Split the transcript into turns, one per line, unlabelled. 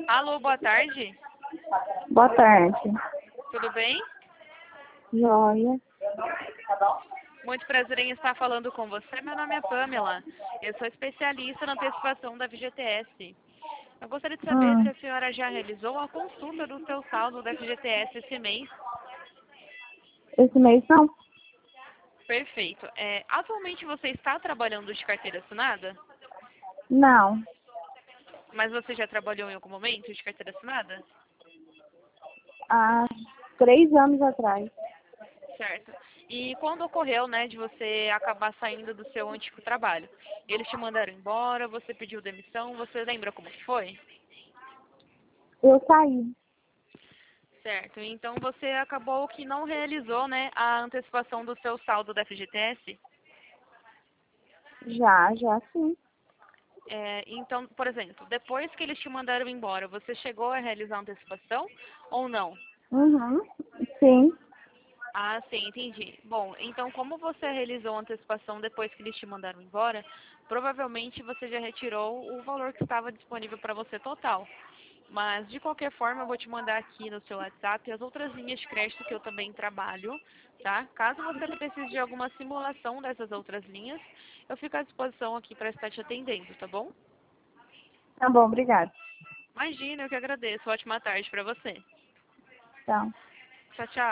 Alô, boa tarde.
Boa tarde.
Tudo bem?
Joia.
Muito prazer em estar falando com você. Meu nome é Pamela. Eu sou especialista na antecipação da FGTS. Eu gostaria de saber se a senhora já realizou a consulta do seu saldo da FGTS esse mês.
Esse mês não?
Perfeito. Atualmente você está trabalhando de carteira assinada?
Não.
Mas você já trabalhou em algum momento de carteira assinada?
Há 3 anos atrás.
Certo. E quando ocorreu, né, de você acabar saindo do seu antigo trabalho? Eles te mandaram embora, você pediu demissão, você lembra como que foi?
Eu saí.
Certo. Então você acabou que não realizou, né, a antecipação do seu saldo da FGTS?
Já sim.
Então, por exemplo, depois que eles te mandaram embora, você chegou a realizar a antecipação ou não?
Uhum. Sim.
Ah, sim, entendi. Bom, então como você realizou a antecipação depois que eles te mandaram embora, provavelmente você já retirou o valor que estava disponível para você total. Mas, de qualquer forma, eu vou te mandar aqui no seu WhatsApp as outras linhas de crédito que eu também trabalho, tá? Caso você precise de alguma simulação dessas outras linhas, eu fico à disposição aqui para estar te atendendo, tá bom?
Tá bom, obrigada.
Imagina, eu que agradeço. Ótima tarde para você.
Tchau.
Tchau, tchau.